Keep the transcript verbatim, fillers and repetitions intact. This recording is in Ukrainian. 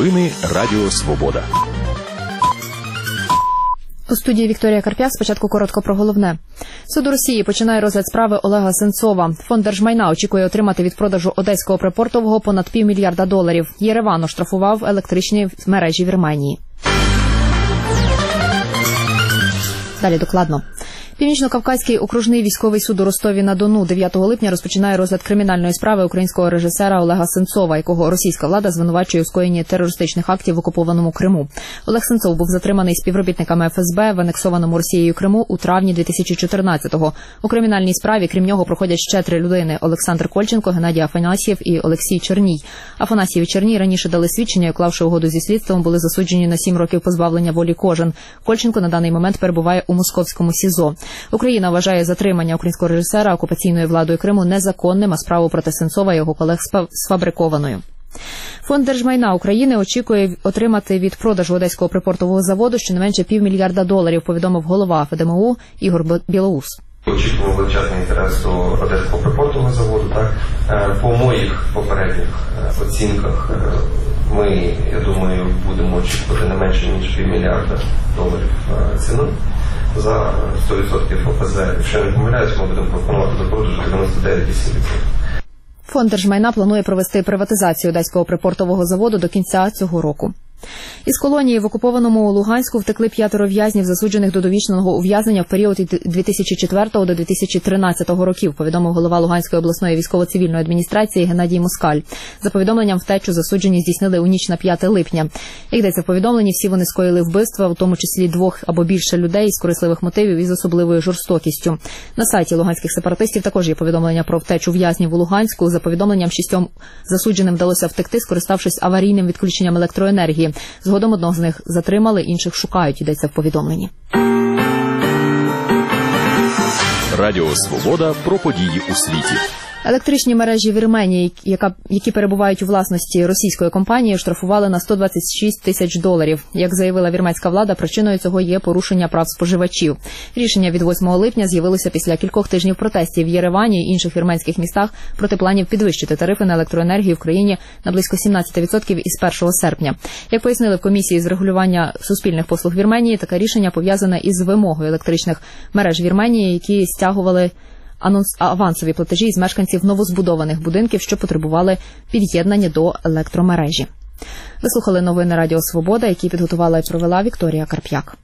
Новини Радіо Свобода. У студії Вікторія Карп'як. Спочатку коротко про головне. Суд у Росії починає розгляд справи Олега Сенцова. Фонд держмайна очікує отримати від продажу одеського припортового понад півмільярда доларів. Єреван оштрафував електричні мережі Вірменії. Далі докладно. Північно-Кавказький окружний військовий суд у Ростові-на-Дону дев'ятого липня розпочинає розгляд кримінальної справи українського режисера Олега Сенцова, якого російська влада звинувачує у скоєнні терористичних актів в окупованому Криму. Олег Сенцов був затриманий співробітниками еф ес бе в анексованому Росією Криму у травні дві тисячі чотирнадцятого. У кримінальній справі, крім нього, проходять ще три людини – Олександр Кольченко, Геннадій Афанасьєв і Олексій Черній. Афанасьєв і Черній раніше дали свідчення і, уклавши угоду зі слідством, були засуджені на сім років позбавлення волі кожен. Кольченко на даний момент перебуває у московському СІЗО. Україна вважає затримання українського режисера окупаційною владою Криму незаконним, а справу проти Сенцова і його колег сфабрикованою. Фонд держмайна України очікує отримати від продажу одеського припортового заводу щонайменше півмільярда доларів, повідомив голова еф де ем у Ігор Білоус. Очікуємо величезний інтерес до одеського припортового заводу. Так? По моїх попередніх оцінках ми, я думаю, будемо очікувати не менше, ніж півмільярда доларів ціну за сто відсотків еф ес зет. Якщо не помиляюсь, ми будемо пропонувати до продажу дев'яносто дев'ять цілих вісім відсотків. Фонд держмайна планує провести приватизацію одеського припортового заводу до кінця цього року. Із колонії в окупованому Луганську втекли п'ятеро в'язнів, засуджених до довічного ув'язнення в період від дві тисячі четвертого до дві тисячі тринадцятого років, повідомив голова Луганської обласної військово-цивільної адміністрації Геннадій Москаль. За повідомленням, втечу засуджені здійснили у ніч на п'яте липня. Як йдеться в повідомленні, всі вони скоїли вбивства, у тому числі двох або більше людей з корисливих мотивів і з особливою жорстокістю. На сайті луганських сепаратистів також є повідомлення про втечу в'язнів у Луганську. За повідомленням, шістьом засудженим вдалося втекти, скориставшись аварійним відключенням електроенергії. Згодом одного з них затримали, інших шукають, йдеться в повідомленні. Радіо Свобода про події у світі. Електричні мережі Вірменії, яка, які перебувають у власності російської компанії, штрафували на сто двадцять шість тисяч доларів. Як заявила вірменська влада, причиною цього є порушення прав споживачів. Рішення від восьмого липня з'явилося після кількох тижнів протестів в Єревані і інших вірменських містах проти планів підвищити тарифи на електроенергію в країні на близько сімнадцять відсотків із першого серпня. Як пояснили в комісії з регулювання суспільних послуг Вірменії, таке рішення пов'язане із вимогою електричних мереж Вірменії, які стягували Анонс авансові платежі із мешканців новозбудованих будинків, що потребували під'єднання до електромережі. Ви слухали новини Радіо Свобода, які підготувала і провела Вікторія Карп'як.